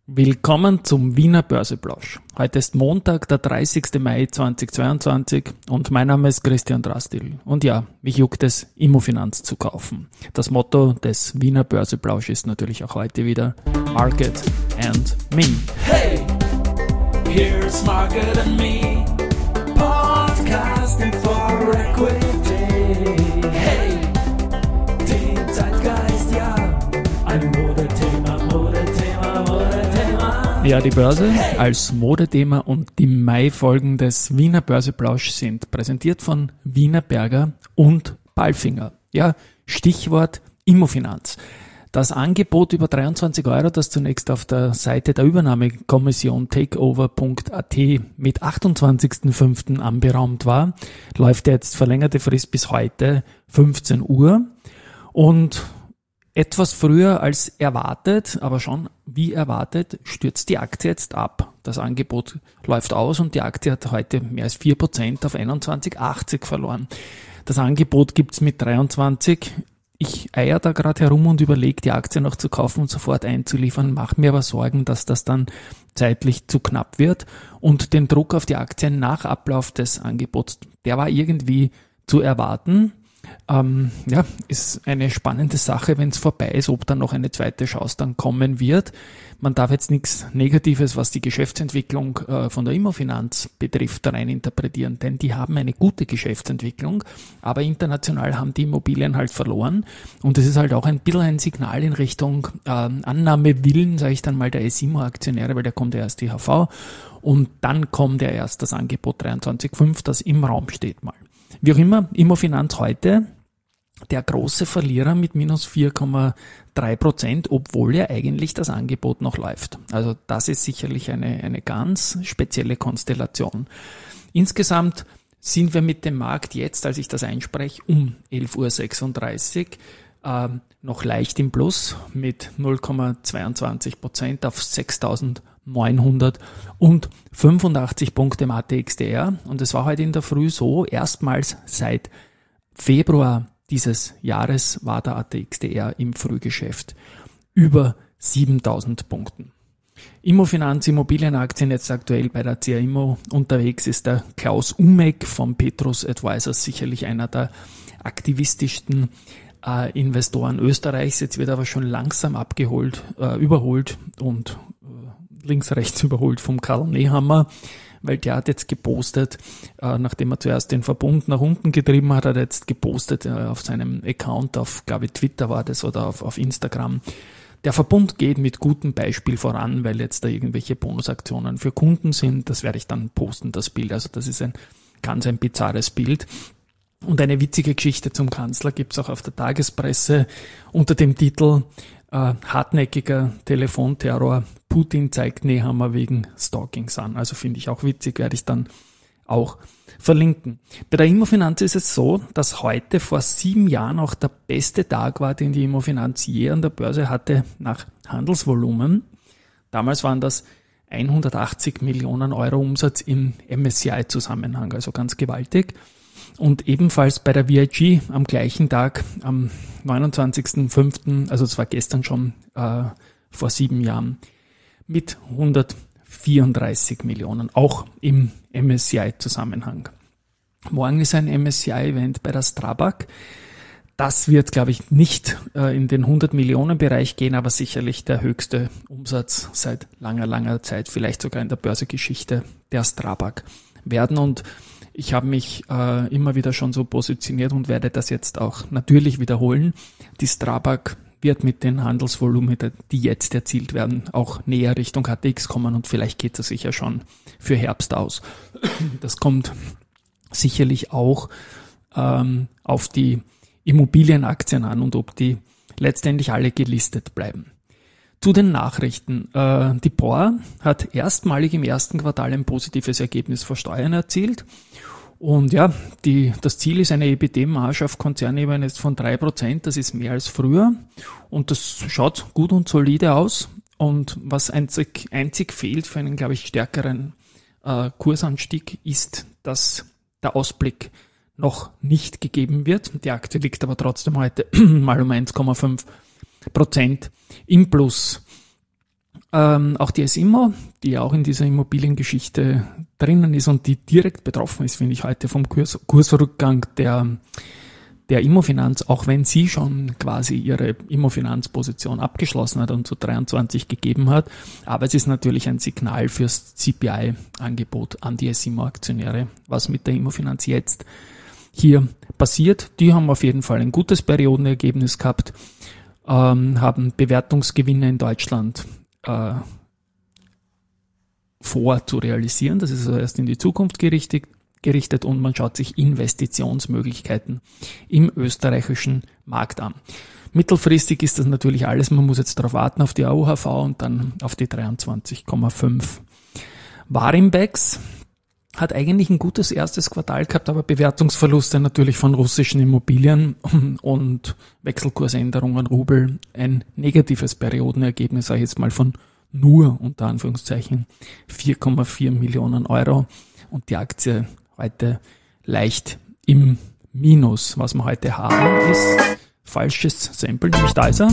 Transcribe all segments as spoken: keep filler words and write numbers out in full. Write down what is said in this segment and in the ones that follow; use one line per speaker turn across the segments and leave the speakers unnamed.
Willkommen zum Wiener Börseplausch. Heute ist Montag, der dreißigster Mai zweitausendzweiundzwanzig und mein Name ist Christian Drastil. Und ja, mich juckt es, Immofinanz zu kaufen. Das Motto des Wiener Börseplausch ist natürlich auch heute wieder Market and Me.
Hey, here's Market and Me, podcasting for equity. Hey, den Zeitgeist, ja, ein Modethema, Modethema, Modethema.
Ja, die Börse als Modethema und die Mai-Folgen des Wiener Börseplausch sind präsentiert von Wienerberger und Palfinger. Ja, Stichwort Immofinanz. Das Angebot über dreiundzwanzig Euro, das zunächst auf der Seite der Übernahmekommission takeover punkt a t mit achtundzwanzigster fünfter anberaumt war, läuft jetzt verlängerte Frist bis heute fünfzehn Uhr und etwas früher als erwartet, aber schon wie erwartet, stürzt die Aktie jetzt ab. Das Angebot läuft aus und die Aktie hat heute mehr als vier Prozent auf einundzwanzig Komma achtzig verloren. Das Angebot gibt's mit dreiundzwanzig. Ich eier da gerade herum und überlege, die Aktie noch zu kaufen und sofort einzuliefern, mache mir aber Sorgen, dass das dann zeitlich zu knapp wird und den Druck auf die Aktie nach Ablauf des Angebots, der war irgendwie zu erwarten. Ähm, ja, ist eine spannende Sache, wenn es vorbei ist, ob dann noch eine zweite Chance dann kommen wird. Man darf jetzt nichts Negatives, was die Geschäftsentwicklung äh, von der Immofinanz betrifft, da rein interpretieren, denn die haben eine gute Geschäftsentwicklung, aber international haben die Immobilien halt verloren und es ist halt auch ein bisschen ein Signal in Richtung äh, Annahmewillen, sage ich dann mal, der S I M O-Aktionäre, weil da kommt ja erst die H V und dann kommt ja erst das Angebot dreiundzwanzig Komma fünf, das im Raum steht mal. Wie auch immer, Immofinanz heute der große Verlierer mit minus vier Komma drei Prozent, obwohl ja eigentlich das Angebot noch läuft. Also das ist sicherlich eine, eine ganz spezielle Konstellation. Insgesamt sind wir mit dem Markt jetzt, als ich das einspreche, um elf Uhr sechsunddreißig äh, noch leicht im Plus mit null Komma zweiundzwanzig Prozent auf sechstausendneunhundertfünfundachtzig Punkte im A T X D R. Und es war heute in der Früh so, erstmals seit Februar dieses Jahres war der A T X D R im Frühgeschäft über siebentausend Punkten. Immofinanz, Immobilienaktien jetzt aktuell bei der C A Immo unterwegs ist der Klaus Umek von Petrus Advisors, sicherlich einer der aktivistischsten äh, Investoren Österreichs. Jetzt wird aber schon langsam abgeholt, äh, überholt und äh, links, rechts überholt vom Karl Nehammer, weil der hat jetzt gepostet, äh, nachdem er zuerst den Verbund nach unten getrieben hat, hat er jetzt gepostet äh, auf seinem Account, auf, glaube ich, Twitter war das oder auf, auf Instagram. Der Verbund geht mit gutem Beispiel voran, weil jetzt da irgendwelche Bonusaktionen für Kunden sind. Das werde ich dann posten, das Bild. Also das ist ein ganz ein bizarres Bild. Und eine witzige Geschichte zum Kanzler gibt's auch auf der Tagespresse unter dem Titel äh, hartnäckiger Telefonterror. Putin zeigt Nehammer wegen Stalkings an. Also finde ich auch witzig, werde ich dann auch verlinken. Bei der Immofinanz ist es so, dass heute vor sieben Jahren auch der beste Tag war, den die Immofinanz je an der Börse hatte nach Handelsvolumen. Damals waren das hundertachtzig Millionen Euro Umsatz im M S C I-Zusammenhang, also ganz gewaltig. Und ebenfalls bei der V I G am gleichen Tag, am neunundzwanzigster fünfter, also es war gestern schon äh, vor sieben Jahren, mit hundertvierunddreißig Millionen, auch im M S C I-Zusammenhang. Morgen ist ein M S C I-Event bei der Strabag. Das wird, glaube ich, nicht äh, in den hundert Millionen Bereich gehen, aber sicherlich der höchste Umsatz seit langer, langer Zeit, vielleicht sogar in der Börsegeschichte der Strabag werden. Und ich habe mich äh, immer wieder schon so positioniert und werde das jetzt auch natürlich wiederholen. Die Strabag wird mit den Handelsvolumen, die jetzt erzielt werden, auch näher Richtung H T X kommen und vielleicht geht es sich ja schon für Herbst aus. Das kommt sicherlich auch ähm, auf die Immobilienaktien an und ob die letztendlich alle gelistet bleiben. Zu den Nachrichten. Äh, die P O R hat erstmalig im ersten Quartal ein positives Ergebnis vor Steuern erzielt. Und ja, die, das Ziel ist eine E B T-Marge auf Konzernebene jetzt von drei Prozent. Das ist mehr als früher. Und das schaut gut und solide aus. Und was einzig, einzig fehlt für einen, glaube ich, stärkeren äh, Kursanstieg ist, dass der Ausblick noch nicht gegeben wird. Die Aktie liegt aber trotzdem heute mal um eins Komma fünf Prozent im Plus. Ähm, auch die S I M O, die ja auch in dieser Immobiliengeschichte drinnen ist und die direkt betroffen ist, finde ich, heute vom Kurs, Kursrückgang der, der Immofinanz, auch wenn sie schon quasi ihre Immofinanzposition abgeschlossen hat und zu dreiundzwanzig gegeben hat. Aber es ist natürlich ein Signal fürs C P I-Angebot an die S I M O-Aktionäre, was mit der Immofinanz jetzt hier passiert. Die haben auf jeden Fall ein gutes Periodenergebnis gehabt, ähm, haben Bewertungsgewinne in Deutschland äh, vor zu realisieren. Das ist also erst in die Zukunft gerichtet, gerichtet und man schaut sich Investitionsmöglichkeiten im österreichischen Markt an. Mittelfristig ist das natürlich alles, man muss jetzt darauf warten auf die A O H V und dann auf die dreiundzwanzig Komma fünf. Warimbex hat eigentlich ein gutes erstes Quartal gehabt, aber Bewertungsverluste natürlich von russischen Immobilien und Wechselkursänderungen Rubel, ein negatives Periodenergebnis, sage ich jetzt mal von nur unter Anführungszeichen vier Komma vier Millionen Euro und die Aktie heute leicht im Minus. Was wir heute haben ist falsches Sample, nämlich da ist er.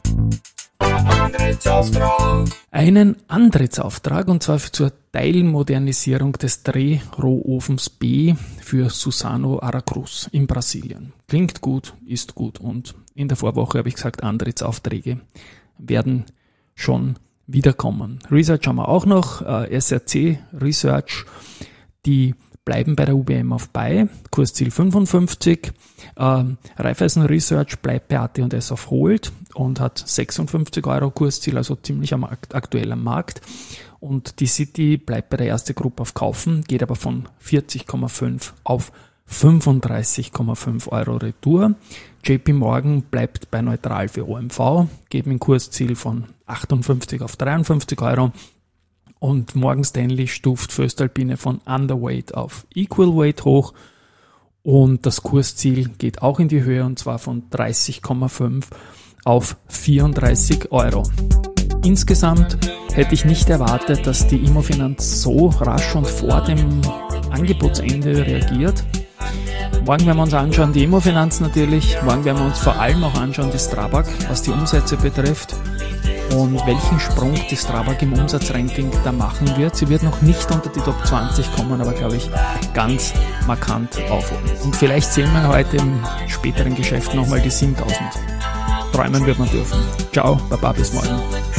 Einen Antrittsauftrag und zwar zur Teilmodernisierung des Drehrohofens B für Suzano Aracruz in Brasilien. Klingt gut, ist gut und in der Vorwoche habe ich gesagt, Antrittsaufträge werden schon wiederkommen. Research haben wir auch noch, äh, S R C Research, die bleiben bei der U B M auf Buy, Kursziel fünfundfünfzig. Ähm, Raiffeisen Research bleibt bei A T und S auf Hold und hat sechsundfünfzig Euro Kursziel, also ziemlich am aktuell am Markt. Und die City bleibt bei der Erste Gruppe auf Kaufen, geht aber von vierzig Komma fünf auf fünfunddreißig Komma fünf Euro Retour. J P Morgan bleibt bei neutral für O M V, geben ein Kursziel von achtundfünfzig auf dreiundfünfzig Euro. Und Morgan Stanley stuft Voestalpine von Underweight auf Equal Weight hoch und das Kursziel geht auch in die Höhe und zwar von dreißig Komma fünf auf vierunddreißig Euro. Insgesamt hätte ich nicht erwartet, dass die Immofinanz so rasch und vor dem Angebotsende reagiert. Morgen werden wir uns anschauen, die Immofinanz natürlich. Morgen werden wir uns vor allem auch anschauen, die Strabag, was die Umsätze betrifft. Und welchen Sprung die Strabag im Umsatzranking da machen wird. Sie wird noch nicht unter die Top zwanzig kommen, aber glaube ich ganz markant aufholen. Und vielleicht sehen wir heute im späteren Geschäft nochmal die siebentausend. Träumen wird man dürfen. Ciao, baba, bis morgen.